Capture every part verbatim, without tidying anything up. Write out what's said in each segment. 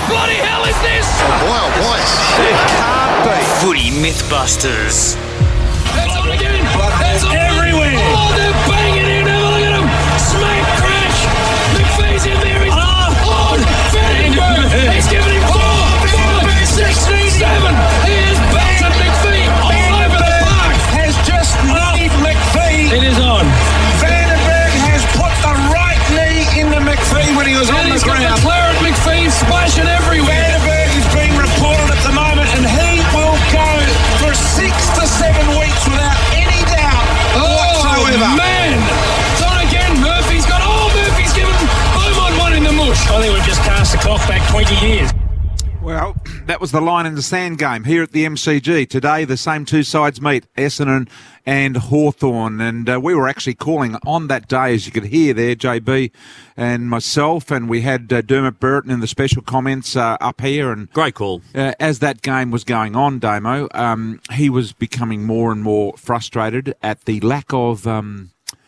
the bloody hell is this? Oh boy, oh boy. It can't be. Footy Mythbusters. That's on again. That's on everywhere. Oh, they're banging in. Have a look at them. Smack, crash. McPhee's in there. He's on. Vandenberg. He's giving him four, five, six, seven. He is belted McPhee all over the park. Has just kneed McPhee. It is on. Vandenberg has put the right knee into McPhee when he was And on the he's got ground. the Claret McPhee splashing everywhere. Vandenberg is being reported at the moment, and he will go for six to seven weeks without any doubt whatsoever. Oh, man. It's on again. Murphy's got... Oh, Murphy's given Beaumont one in the mush. I think we've just cast the clock back twenty years. Well, that was the line in the sand game here at the M C G. Today, the same two sides meet, Essendon and Hawthorn. And uh, we were actually calling on that day, as you could hear there, J B and myself. And we had uh, Dermot Burton in the special comments uh, up here. And great call. Uh, as that game was going on, Damo, um, he was becoming more and more frustrated at the lack of... Um,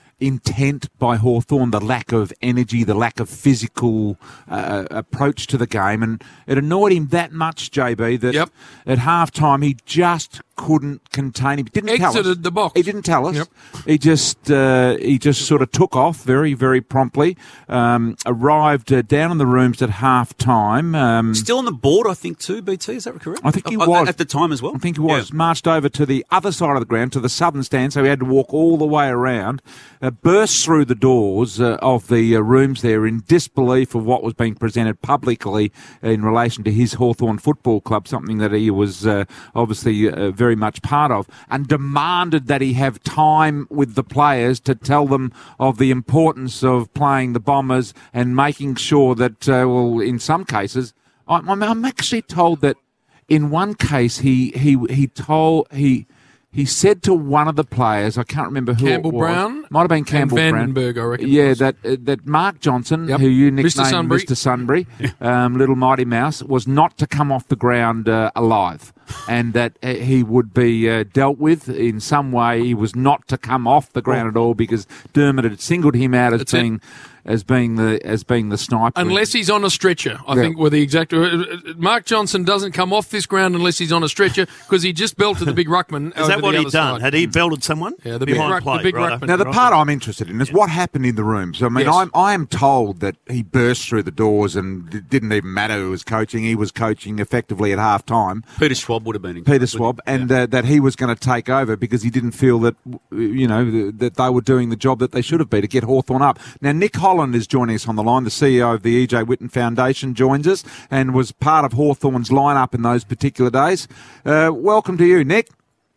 intent by Hawthorn, the lack of energy, the lack of physical uh, approach to the game, and it annoyed him that much, J B, that yep. at half-time he just couldn't contain him. He didn't Exited tell us. the box. He didn't tell us. Yep. He just uh, he just sort of took off very, very promptly, um, arrived uh, down in the rooms at half-time. Um, Still on the board, I think, too, B T, is that correct? I think he uh, was. At the time as well? I think he was. Yeah. Marched over to the other side of the ground, to the southern stand, so he had to walk all the way around, uh, burst through the doors uh, of the uh, rooms there in disbelief of what was being presented publicly in relation to his Hawthorn Football Club, something that he was uh, obviously uh, very much part of, and demanded that he have time with the players to tell them of the importance of playing the Bombers and making sure that, uh, well, in some cases, I'm, I'm actually told that in one case he he he told he. He said to one of the players, I can't remember who Campbell it was. Brown? Might have been Campbell and Brown. Vandenberg, I reckon. Yeah, that uh, that Mark Johnson, Yep. who you Mister nicknamed Sunbury. Mister Sunbury, um, Little Mighty Mouse, was not to come off the ground uh, alive, and that uh, he would be uh, dealt with in some way. He was not to come off the ground at all because Dermot had singled him out as That's it. being as being the as being the sniper. Unless he's on a stretcher, I Yeah. think were the exact. Mark Johnson doesn't come off this ground unless he's on a stretcher because he just belted the big ruckman. Is over that what the he'd other done? side. Had he belted someone? Yeah, the big, Behind ruck, plate, the big right? ruckman. Now, the part I'm interested in is what happened in the rooms. I mean, Yes. I'm, I am told that he burst through the doors and it didn't even matter who was coaching. He was coaching effectively at half-time. Peter Schwab would have been in. Peter Schwab, and uh, that he was going to take over because he didn't feel that, you know, that they were doing the job that they should have been to get Hawthorn up. Now, Nick Holland is joining us on the line. The C E O of the E J Whitten Foundation joins us and was part of Hawthorn's lineup in those particular days. Uh, welcome to you, Nick.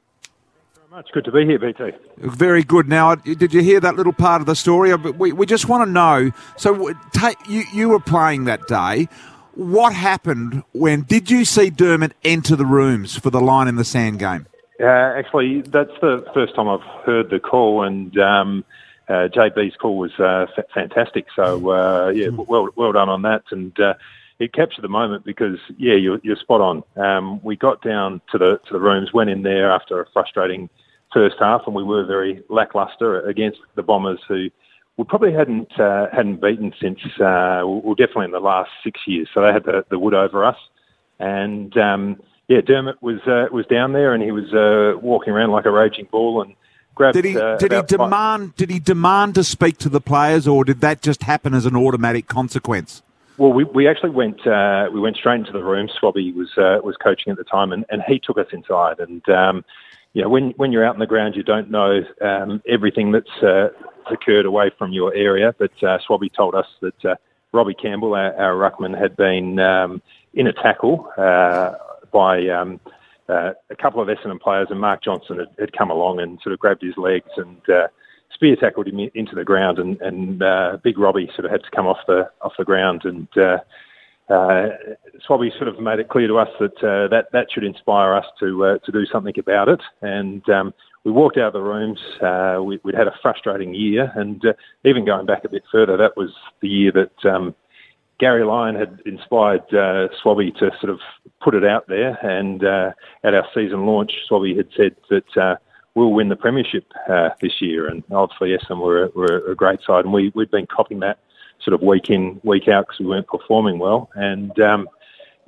Much good to be here, B T. Very good. Now, did you hear that little part of the story? We we just want to know. So, ta you you were playing that day. What happened when? Did you see Dermot enter the rooms for the line in the sand game? Uh, actually, that's the first time I've heard the call, and um, uh, J B's call was uh, f- fantastic. So, uh, yeah, well well done on that, and uh, it captured the moment because, yeah, you're, you're spot on. Um, we got down to the to the rooms, went in there after a frustrating first half, and we were very lacklustre against the Bombers, who we probably hadn't uh, hadn't beaten since uh, well, definitely in the last six years. So they had the, the wood over us, and um, yeah, Dermot was uh, was down there, and he was uh, walking around like a raging bull, and grabbed. Did he uh, did he about five- demand did he demand to speak to the players, or did that just happen as an automatic consequence? Well, we, we actually went uh, we went straight into the room. Swabby was uh, was coaching at the time, and, and he took us inside. And um, you know, when when you're out on the ground, you don't know um, everything that's uh, occurred away from your area. But uh, Swabby told us that uh, Robbie Campbell, our, our ruckman, had been um, in a tackle uh, by um, uh, a couple of Essendon players, and Mark Johnson had, had come along and sort of grabbed his legs and uh, spear tackled him into the ground, and, and uh, Big Robbie sort of had to come off the off the ground, and uh, uh, Swabby sort of made it clear to us that uh, that that should inspire us to uh, to do something about it. And um, we walked out of the rooms. Uh, we, we'd had a frustrating year, and uh, even going back a bit further, that was the year that um, Gary Lyon had inspired uh, Swabby to sort of put it out there. And uh, at our season launch, Swabby had said that Uh, we'll win the premiership uh, this year, and obviously Essendon were, were a great side, and we, we'd been copying that sort of week in, week out because we weren't performing well. And um,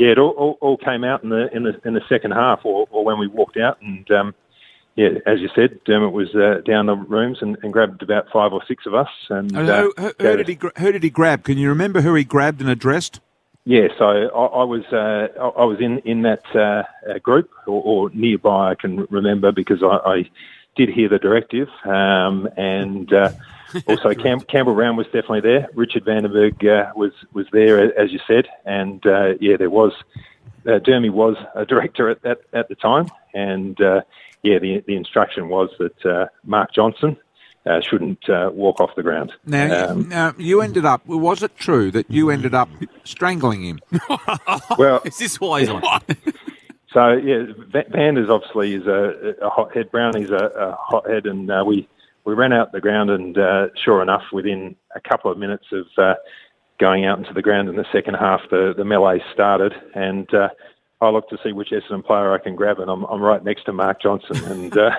yeah, it all, all, all came out in the in the in the second half, or, or when we walked out, and um, yeah, as you said, Dermot was uh, down the rooms and, and grabbed about five or six of us. And And uh, who, who, who did he gra- who did he grab? Can you remember who he grabbed and addressed? Yeah, so I, I was uh, I, I was in in that uh, uh, group or, or nearby. I can remember because I, I did hear the directive, um, and uh, also Cam- Campbell Brown was definitely there. Richard Vandenberg uh, was was there, as you said, and uh, yeah, there was uh, Dermy was a director at at, at the time, and uh, yeah, the the instruction was that uh, Mark Johnson Uh, shouldn't uh, walk off the ground. Now, Um, now, you ended up, was it true that you ended up strangling him? well, Is this why he's on? so yeah, Va- Vanders obviously is a, a hothead. Brownie's a, a hothead, and uh, we we ran out the ground, and uh, sure enough, within a couple of minutes of uh, going out into the ground in the second half, the the melee started, and uh, I looked to see which Essendon player I can grab, and I'm I'm right next to Mark Johnson, and. Uh,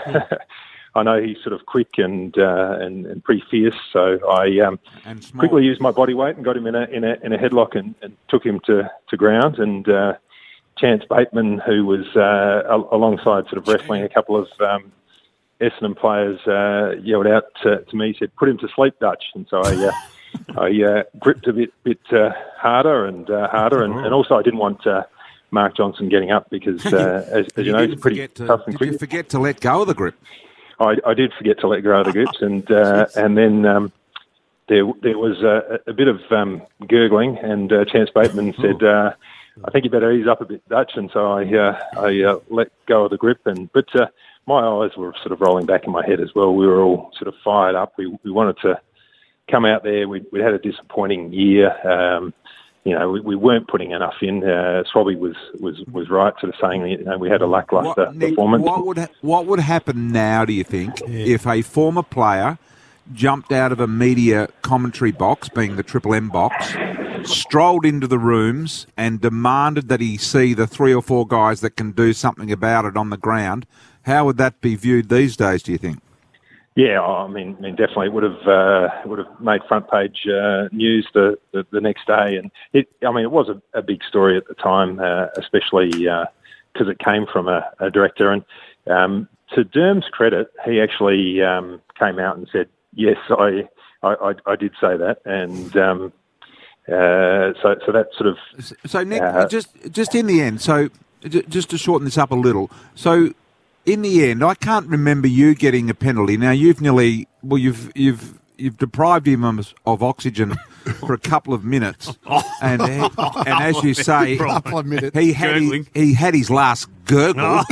I know he's sort of quick and uh, and, and pretty fierce, so I um, And small. quickly used my body weight and got him in a in a, in a headlock and, and took him to, to ground. And uh, Chance Bateman, who was uh, al- alongside sort of wrestling a couple of um, Essendon players, uh, yelled out to, to me, said, "Put him to sleep, Dutch." And so I uh, I uh, gripped a bit bit uh, harder and uh, harder, and, and also I didn't want uh, Mark Johnson getting up because, uh, as, as you know, he's didn't pretty forget to, tough and did quick. you forget to let go of the grip? I, I did forget to let go of the grips, and uh, and then um, there there was a, a bit of um, gurgling, and uh, Chance Bateman said, uh, "I think you better ease up a bit, Dutch." And so I uh, I uh, let go of the grip, and but uh, my eyes were sort of rolling back in my head as well. We were all sort of fired up. We we wanted to come out there. We we had a disappointing year. Um, you know, we, we weren't putting enough in. Uh, Swabby was, was, was right, sort of saying, you know, we had a lacklustre What, Nick, performance. what would ha- what would happen now, do you think, if a former player jumped out of a media commentary box, being the Triple M box, strolled into the rooms and demanded that he see the three or four guys that can do something about it on the ground? How would that be viewed these days, do you think? Yeah, I mean, I mean, definitely would have uh, would have made front page uh, news the, the the next day, and it. I mean, it was a, a big story at the time, uh, especially because uh, it came from a, a director. And um, to Derm's credit, he actually um, came out and said, "Yes, I, I, I, I did say that," and um, uh, so so that sort of. So, Nick, Uh, just just in the end, so j- just to shorten this up a little, so. In the end, I can't remember you getting a penalty. Now you've nearly well, you've you've you've deprived him of, of oxygen for a couple of minutes, and and as you say, Couple of minutes. he had his, Gurgling. he had his last gurgle.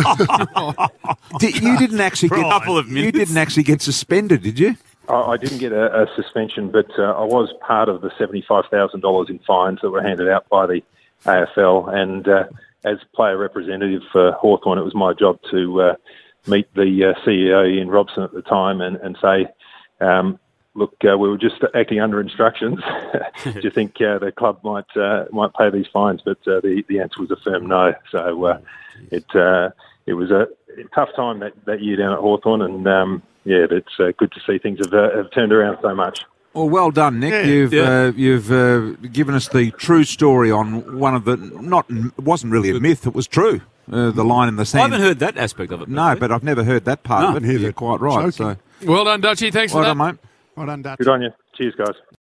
Did, you didn't actually get Couple of you minutes. didn't actually get suspended, did you? I I didn't get a, a suspension, but uh, I was part of the seventy-five thousand dollars in fines that were handed out by the A F L. And uh, as player representative for Hawthorn, it was my job to uh, meet the uh, C E O, Ian Robson, at the time and, and say, um, look, uh, we were just acting under instructions. Do you think uh, the club might uh, might pay these fines? But uh, the, the answer was a firm no. So uh, it uh, it was a tough time that, that year down at Hawthorn, and um, yeah, it's uh, good to see things have, uh, have turned around so much. Well, well done, Nick. Yeah, you've yeah. Uh, you've uh, given us the true story on one of the not it wasn't really a myth; it was true. Uh, the line in the I sand. haven't heard that aspect of it. No, but I've never heard that part No, of it. neither. You're quite right. Joking. So, Well done, Dutchie. Thanks well for that. done, mate. Well done, Dutch. Good on you. Cheers, guys.